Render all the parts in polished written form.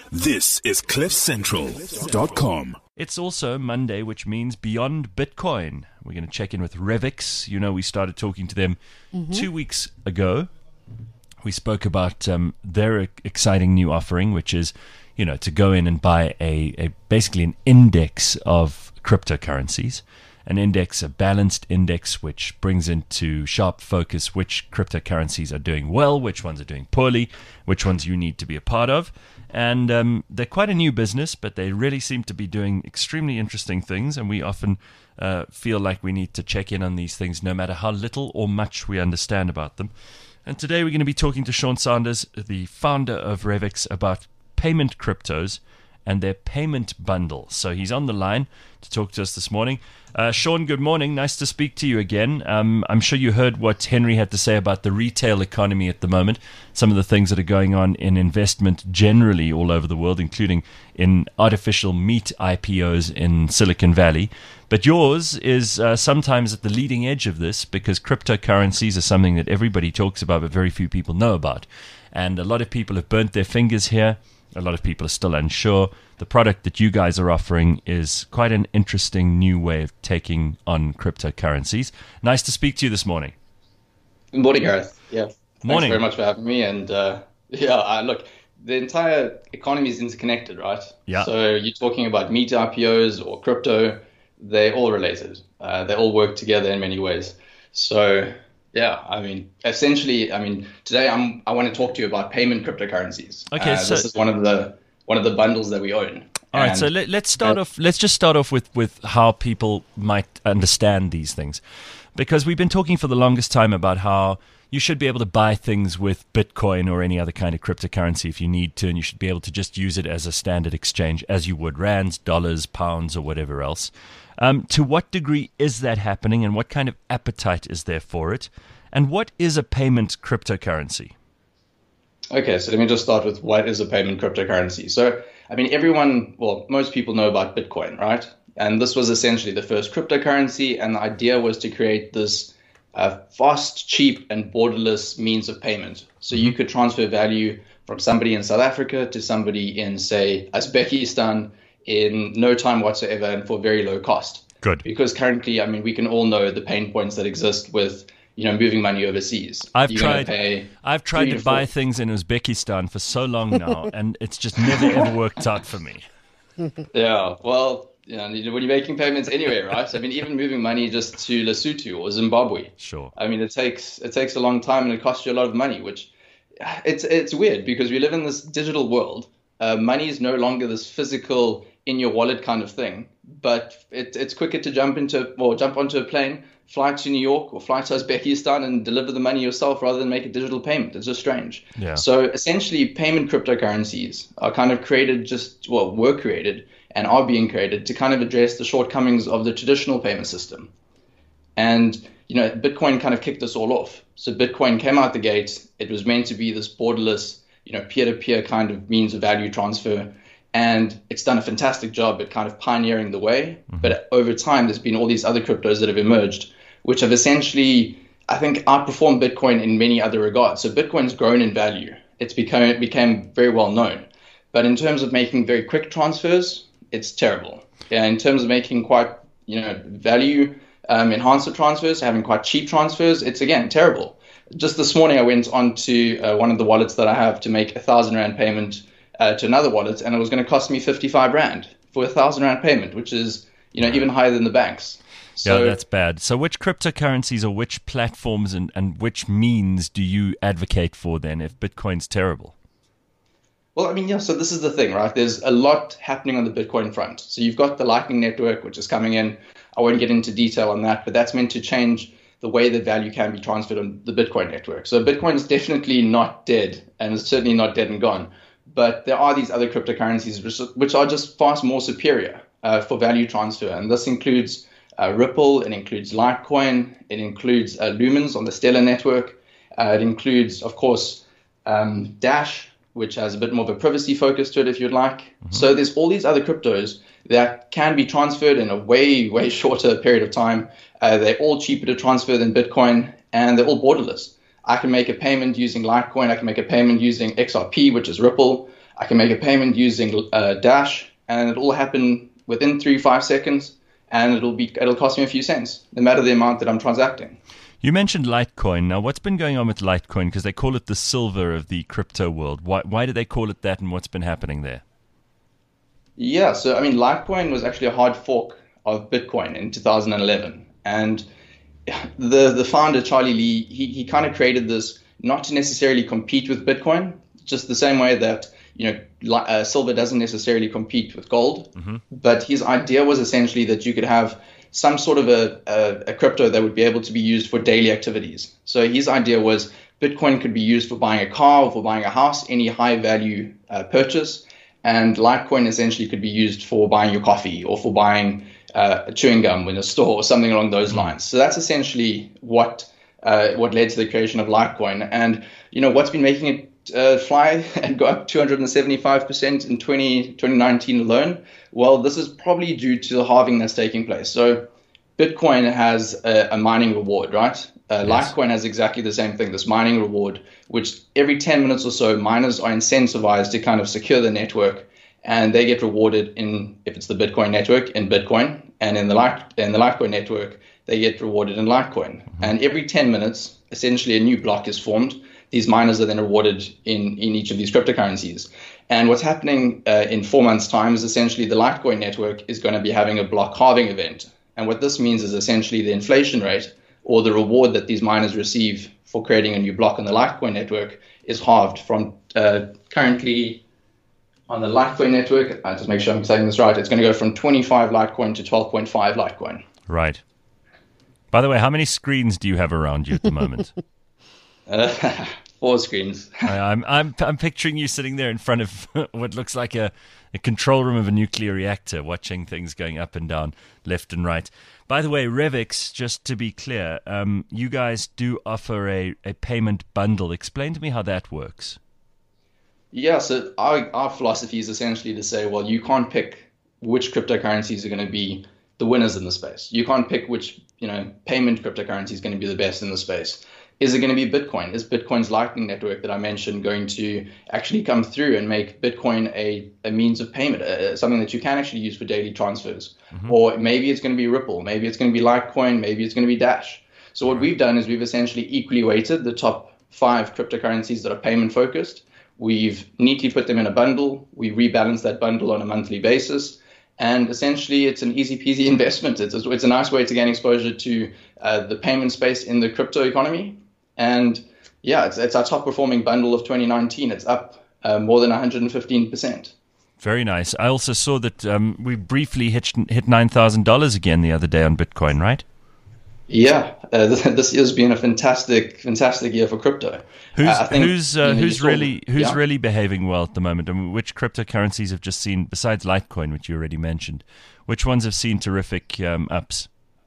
This is CliffCentral.com. It's also Monday, which means Beyond Bitcoin. We're going to check in with Revix. You know, we started talking to them 2 weeks ago. We spoke about their exciting new offering, which is, you know, to go in and buy a basically an index of cryptocurrencies. An index, a balanced index, which brings into sharp focus which cryptocurrencies are doing well, which ones are doing poorly, which ones you need to be a part of. And they're quite a new business, but they really seem to be doing extremely interesting things. And we often feel like we need to check in on these things, no matter how little or much we understand about them. And today we're going to be talking to Sean Sanders, the founder of Revix, about payment cryptos and their payment bundle. So he's on the line to talk to us this morning. Sean, good morning. Nice to speak to you again. I'm sure you heard what Henry had to say about the retail economy at the moment, some of the things that are going on in investment generally all over the world, including in artificial meat IPOs in Silicon Valley. But yours is sometimes at the leading edge of this, because cryptocurrencies are something that everybody talks about but very few people know about. And a lot of people have burnt their fingers here. A lot of people are still unsure. The product that you guys are offering is quite an interesting new way of taking on cryptocurrencies. Nice to speak to you this morning. Good morning, Gareth. Yeah, morning. Thanks very much for having me. And look, the entire economy is interconnected, right? Yeah. So you're talking about meat IPOs or crypto, they're all related. They all work together in many ways. So yeah, essentially, today I want to talk to you about payment cryptocurrencies. Okay, so this is one of the bundles that we own. All right, so let's start off. Let's just start off with how people might understand these things, because we've been talking for the longest time about how you should be able to buy things with Bitcoin or any other kind of cryptocurrency if you need to, and you should be able to just use it as a standard exchange, as you would rands, dollars, pounds, or whatever else. To what degree is that happening, and what kind of appetite is there for it? And what is a payment cryptocurrency? Okay, so let me just start with what is a payment cryptocurrency. So, most people know about Bitcoin, right? And this was essentially the first cryptocurrency, and the idea was to create this fast, cheap, and borderless means of payment. So you could transfer value from somebody in South Africa to somebody in, say, Uzbekistan in no time whatsoever and for very low cost. Good. Because currently, we can all know the pain points that exist with, moving money overseas. I've tried to buy things in Uzbekistan for so long now, and it's just never ever worked out for me. Yeah, well, when you're making payments anywhere, right? Even moving money just to Lesotho or Zimbabwe. Sure. It takes a long time and it costs you a lot of money, which it's weird because we live in this digital world. Money is no longer this physical in your wallet kind of thing, but it's quicker to jump onto a plane, fly to New York or fly to Uzbekistan and deliver the money yourself rather than make a digital payment. It's just strange. Yeah. So essentially, payment cryptocurrencies are kind of were created and are being created to kind of address the shortcomings of the traditional payment system. And Bitcoin kind of kicked this all off. So Bitcoin came out the gate. It was meant to be this borderless, peer-to-peer kind of means of value transfer. And it's done a fantastic job at kind of pioneering the way. Mm-hmm. But over time, there's been all these other cryptos that have emerged, which have essentially, I think, outperformed Bitcoin in many other regards. So Bitcoin's grown in value. It became very well known. But in terms of making very quick transfers, it's terrible. Yeah, in terms of making quite, value enhancer transfers, having quite cheap transfers, it's, again, terrible. Just this morning, I went onto one of the wallets that I have to make 1,000 Rand payment to another wallet, and it was going to cost me 55 Rand for 1,000 Rand payment, which is, even higher than the banks. So, yeah, that's bad. So which cryptocurrencies or which platforms and which means do you advocate for then if Bitcoin's terrible? Well, so this is the thing, right? There's a lot happening on the Bitcoin front. So you've got the Lightning Network, which is coming in. I won't get into detail on that, but that's meant to change the way that value can be transferred on the Bitcoin network. So Bitcoin is definitely not dead, and it's certainly not dead and gone. But there are these other cryptocurrencies which are just far more superior for value transfer. And this includes Ripple, it includes Litecoin, it includes Lumens on the Stellar network. It includes, of course, Dash, which has a bit more of a privacy focus to it, if you'd like. Mm-hmm. So there's all these other cryptos that can be transferred in a way, way shorter period of time. They're all cheaper to transfer than Bitcoin, and they're all borderless. I can make a payment using Litecoin. I can make a payment using XRP, which is Ripple. I can make a payment using Dash, and it'll all happen within 3-5 seconds, and it'll cost me a few cents, no matter the amount that I'm transacting. You mentioned Litecoin. Now, what's been going on with Litecoin? Because they call it the silver of the crypto world. Why do they call it that, and what's been happening there? Yeah, so I mean, Litecoin was actually a hard fork of Bitcoin in 2011, and the founder Charlie Lee, he kind of created this not to necessarily compete with Bitcoin, just the same way that silver doesn't necessarily compete with gold. Mm-hmm. But his idea was essentially that you could have some sort of a crypto that would be able to be used for daily activities. So his idea was Bitcoin could be used for buying a car or for buying a house, any high value purchase. And Litecoin essentially could be used for buying your coffee or for buying chewing gum in a store or something along those lines. So that's essentially what led to the creation of Litecoin. And what's been making it fly and go up 275% in 2019 alone? Well, this is probably due to the halving that's taking place. So Bitcoin has a mining reward, right? Yes. Litecoin has exactly the same thing, this mining reward, which every 10 minutes or so, miners are incentivized to kind of secure the network, and they get rewarded if it's the Bitcoin network, in Bitcoin, and in the Litecoin network, they get rewarded in Litecoin. Mm-hmm. And every 10 minutes, essentially a new block is formed. These miners are then rewarded in each of these cryptocurrencies. And what's happening in 4 months' time is essentially the Litecoin network is going to be having a block halving event. And what this means is essentially the inflation rate, or the reward that these miners receive for creating a new block on the Litecoin network, is halved from currently on the Litecoin network. I'll just make sure I'm saying this right. It's going to go from 25 Litecoin to 12.5 Litecoin. Right. By the way, how many screens do you have around you at the moment? 4 screens. I'm picturing you sitting there in front of what looks like a control room of a nuclear reactor, watching things going up and down, left and right. By the way, Revix, just to be clear, you guys do offer a payment bundle. Explain to me how that works. Yeah, so our philosophy is essentially to say, well, you can't pick which cryptocurrencies are going to be the winners in the space. You can't pick which payment cryptocurrency is going to be the best in the space. Is it going to be Bitcoin? Is Bitcoin's Lightning Network that I mentioned going to actually come through and make Bitcoin a means of payment, something that you can actually use for daily transfers? Mm-hmm. Or maybe it's going to be Ripple, maybe it's going to be Litecoin, maybe it's going to be Dash. So what we've done is we've essentially equally weighted the top 5 cryptocurrencies that are payment focused. We've neatly put them in a bundle. We rebalance that bundle on a monthly basis. And essentially, it's an easy peasy investment. It's a nice way to gain exposure to the payment space in the crypto economy. And yeah, it's our top performing bundle of 2019. It's up more than 115%. Very nice. I also saw that we briefly hit $9,000 again the other day on Bitcoin, right? Yeah, this year's been a fantastic year for crypto. Who's really behaving well at the moment? I mean, which cryptocurrencies have just seen, besides Litecoin, which you already mentioned, which ones have seen terrific ups?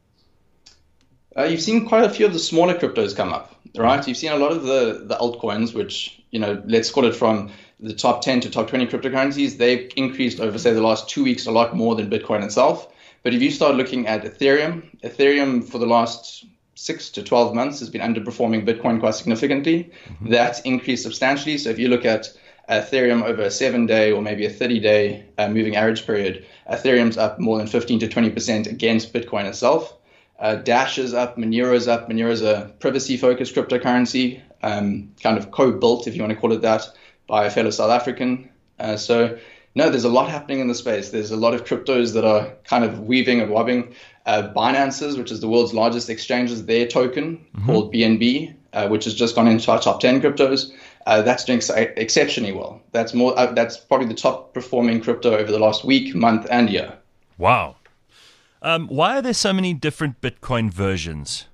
You've seen quite a few of the smaller cryptos come up, right? You've seen a lot of the altcoins, which, let's call it from the top 10 to top 20 cryptocurrencies. They've increased over, say, the last 2 weeks a lot more than Bitcoin itself. But if you start looking at Ethereum for the last 6 to 12 months has been underperforming Bitcoin quite significantly. Mm-hmm. That's increased substantially. So if you look at Ethereum over a 7-day or maybe a 30-day moving average period, Ethereum's up more than 15 to 20% against Bitcoin itself. Dash is up, Monero is up. Monero is a privacy-focused cryptocurrency, kind of co-built, if you want to call it that, by a fellow South African. No, there's a lot happening in the space. There's a lot of cryptos that are kind of weaving and wobbing. Binance's, which is the world's largest exchange, their token called BNB, which has just gone into our top 10 cryptos. That's doing exceptionally well. That's probably the top performing crypto over the last week, month, and year. Wow. Why are there so many different Bitcoin versions?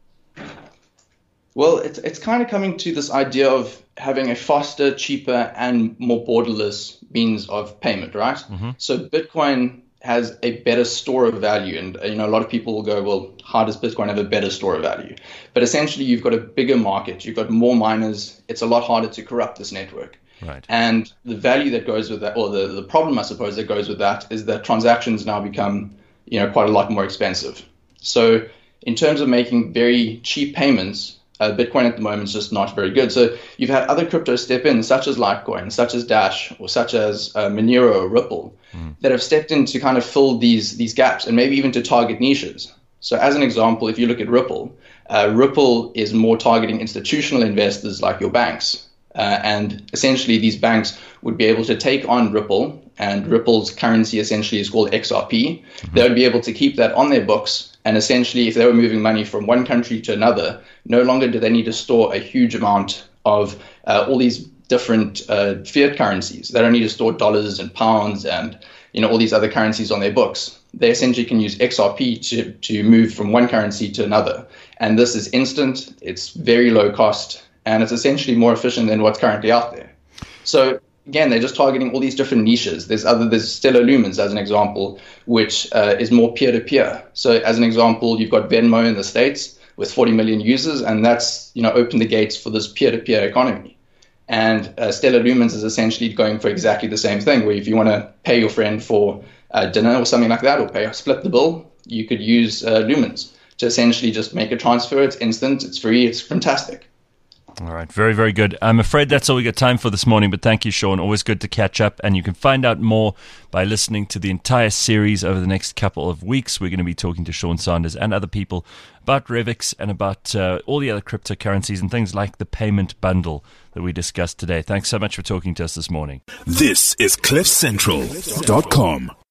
Well, it's kind of coming to this idea of having a faster, cheaper, and more borderless means of payment, right? Mm-hmm. So Bitcoin has a better store of value. And, a lot of people will go, well, how does Bitcoin have a better store of value? But essentially, you've got a bigger market. You've got more miners. It's a lot harder to corrupt this network. Right. And the value that goes with that, or the problem, I suppose, that goes with that is that transactions now become, quite a lot more expensive. So in terms of making very cheap payments, Bitcoin at the moment is just not very good. So you've had other cryptos step in, such as Litecoin, such as Dash, or such as Monero or Ripple, that have stepped in to kind of fill these gaps and maybe even to target niches. So as an example, if you look at Ripple, Ripple is more targeting institutional investors like your banks. And essentially, these banks would be able to take on Ripple, and Ripple's currency essentially is called XRP. They would be able to keep that on their books. And essentially, if they were moving money from one country to another, no longer do they need to store a huge amount of all these different fiat currencies. They don't need to store dollars and pounds and all these other currencies on their books. They essentially can use XRP to move from one currency to another. And this is instant. It's very low cost. And it's essentially more efficient than what's currently out there. So again, they're just targeting all these different niches. There's Stellar Lumens as an example, which is more peer-to-peer. So as an example, you've got Venmo in the States with 40 million users, and that's opened the gates for this peer-to-peer economy. And Stellar Lumens is essentially going for exactly the same thing, where if you want to pay your friend for dinner or something like that, or split the bill, you could use Lumens to essentially just make a transfer. It's instant, it's free, it's fantastic. All right, very, very good. I'm afraid that's all we got time for this morning, but thank you, Sean. Always good to catch up, and you can find out more by listening to the entire series over the next couple of weeks. We're going to be talking to Sean Sanders and other people about Revix and about all the other cryptocurrencies and things like the payment bundle that we discussed today. Thanks so much for talking to us this morning. This is CliffCentral.com.